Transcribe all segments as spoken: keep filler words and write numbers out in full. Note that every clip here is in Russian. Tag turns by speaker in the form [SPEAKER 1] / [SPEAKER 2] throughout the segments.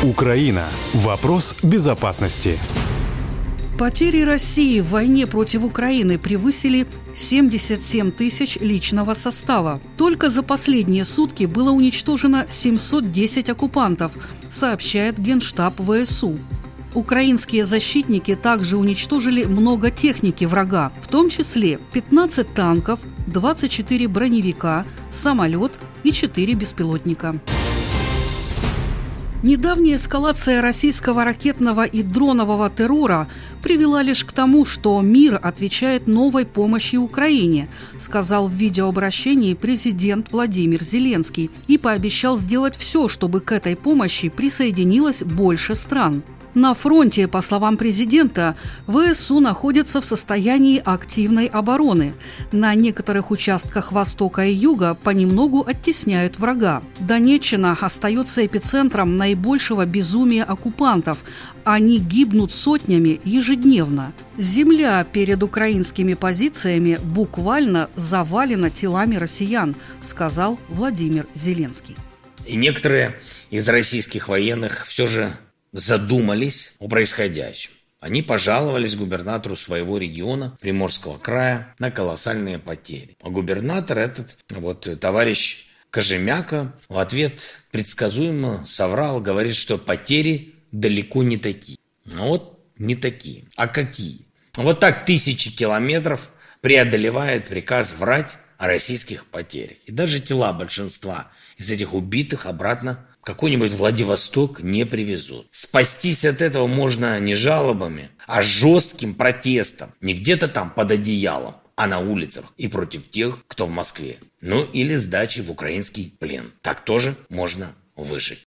[SPEAKER 1] Украина. Вопрос безопасности.
[SPEAKER 2] Потери России в войне против Украины превысили семьдесят семь тысяч личного состава. Только за последние сутки было уничтожено семьсот десять оккупантов, сообщает Генштаб ВСУ. Украинские защитники также уничтожили много техники врага, в том числе пятнадцать танков, двадцать четыре броневика, самолет и четыре беспилотника. Недавняя эскалация российского ракетного и дронового террора привела лишь к тому, что мир отвечает новой помощью Украине, сказал в видеообращении президент Владимир Зеленский и пообещал сделать все, чтобы к этой помощи присоединилось больше стран. На фронте, по словам президента, ВСУ находится в состоянии активной обороны. На некоторых участках востока и юга понемногу оттесняют врага. Донеччина остается эпицентром наибольшего безумия оккупантов. Они гибнут сотнями ежедневно. Земля перед украинскими позициями буквально завалена телами россиян, сказал Владимир Зеленский.
[SPEAKER 3] И некоторые из российских военных все же задумались о происходящем. Они пожаловались губернатору своего региона, Приморского края, на колоссальные потери. А губернатор этот, вот товарищ Кожемяка, в ответ предсказуемо соврал, говорит, что потери далеко не такие. Ну вот не такие. А какие? Вот так тысячи километров преодолевает приказ врать о российских потерях. И даже тела большинства из этих убитых обратно какой-нибудь Владивосток не привезут. Спастись от этого можно не жалобами, а жестким протестом. Не где-то там под одеялом, а на улицах и против тех, кто в Москве. Ну или сдачи в украинский плен. Так тоже можно выжить.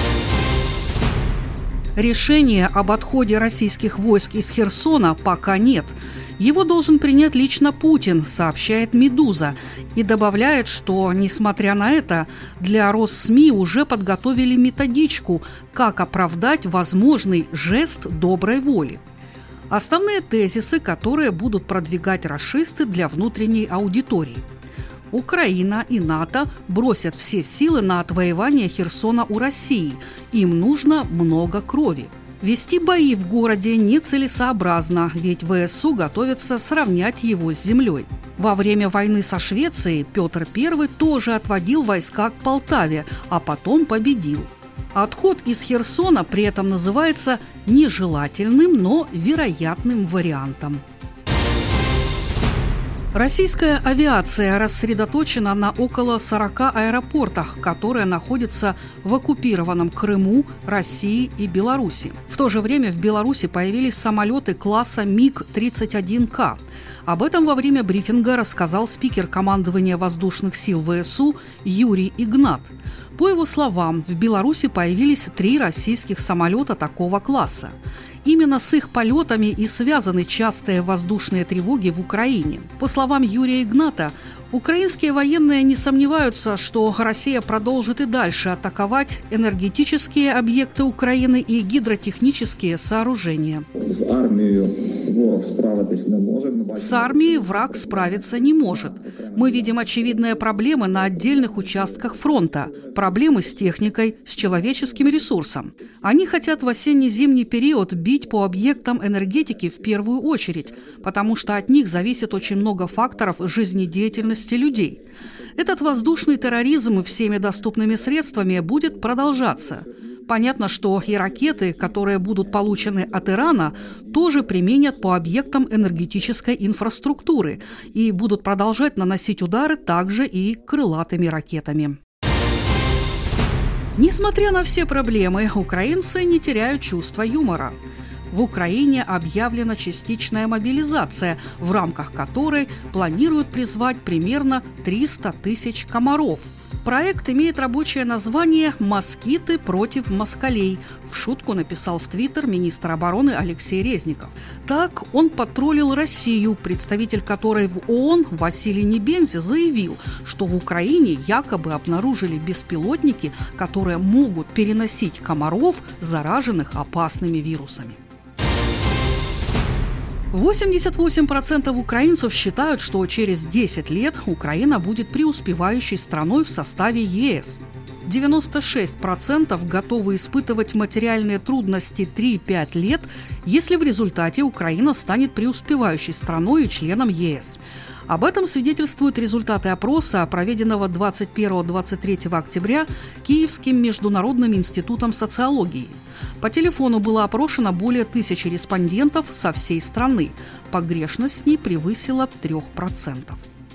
[SPEAKER 2] Решения об отходе российских войск из Херсона пока нет. Его должен принять лично Путин, сообщает «Медуза», и добавляет, что, несмотря на это, для Росс-СМИ уже подготовили методичку, как оправдать возможный жест доброй воли. Основные тезисы, которые будут продвигать рашисты для внутренней аудитории. Украина и НАТО бросят все силы на отвоевание Херсона у России. Им нужно много крови. Вести бои в городе нецелесообразно, ведь ВСУ готовится сравнять его с землей. Во время войны со Швецией Петр Первый тоже отводил войска к Полтаве, а потом победил. Отход из Херсона при этом называется нежелательным, но вероятным вариантом. Российская авиация рассредоточена на около сорока аэропортах, которые находятся в оккупированном Крыму, России и Беларуси. В то же время в Беларуси появились самолеты класса МиГ тридцать один К. Об этом во время брифинга рассказал спикер командования воздушных сил ВСУ Юрий Игнат. По его словам, в Беларуси появились три российских самолета такого класса. Именно с их полетами и связаны частые воздушные тревоги в Украине. По словам Юрия Игната, украинские военные не сомневаются, что Россия продолжит и дальше атаковать энергетические объекты Украины и гидротехнические сооружения.
[SPEAKER 4] С армией ворог справиться не может.
[SPEAKER 2] С армией враг справиться не может. Мы видим очевидные проблемы на отдельных участках фронта. Проблемы с техникой, с человеческим ресурсом. Они хотят в осенне-зимний период бить по объектам энергетики в первую очередь, потому что от них зависит очень много факторов жизнедеятельности людей. Этот воздушный терроризм всеми доступными средствами будет продолжаться. Понятно, что и ракеты, которые будут получены от Ирана, тоже применят по объектам энергетической инфраструктуры и будут продолжать наносить удары также и крылатыми ракетами. Несмотря на все проблемы, украинцы не теряют чувства юмора. В Украине объявлена частичная мобилизация, в рамках которой планируют призвать примерно триста тысяч комаров. Проект имеет рабочее название «Москиты против москалей», в шутку написал в Твиттер министр обороны Алексей Резников. Так он потроллил Россию, представитель которой в ООН Василий Небензи заявил, что в Украине якобы обнаружили беспилотники, которые могут переносить комаров, зараженных опасными вирусами. восемьдесят восемь процентов украинцев считают, что через десять лет Украина будет преуспевающей страной в составе ЕС. девяносто шесть процентов готовы испытывать материальные трудности три-пять лет, если в результате Украина станет преуспевающей страной и членом ЕС. Об этом свидетельствуют результаты опроса, проведенного двадцать первого — двадцать третьего октября Киевским международным институтом социологии. По телефону было опрошено более тысячи респондентов со всей страны. Погрешность с ней превысила три процента.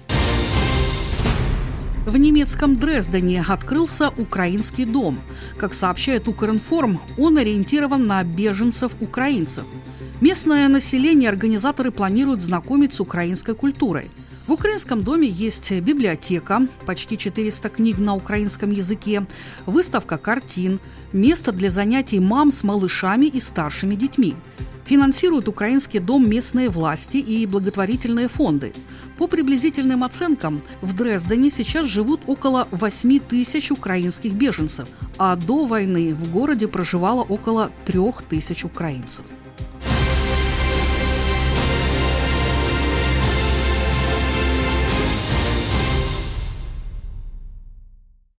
[SPEAKER 2] В немецком Дрездене открылся украинский дом. Как сообщает Укринформ, он ориентирован на беженцев-украинцев. Местное население организаторы планируют знакомить с украинской культурой. В украинском доме есть библиотека, почти четыреста книг на украинском языке, выставка картин, место для занятий мам с малышами и старшими детьми. Финансируют украинский дом местные власти и благотворительные фонды. По приблизительным оценкам, в Дрездене сейчас живут около восемь тысяч украинских беженцев, а до войны в городе проживало около трех тысяч украинцев.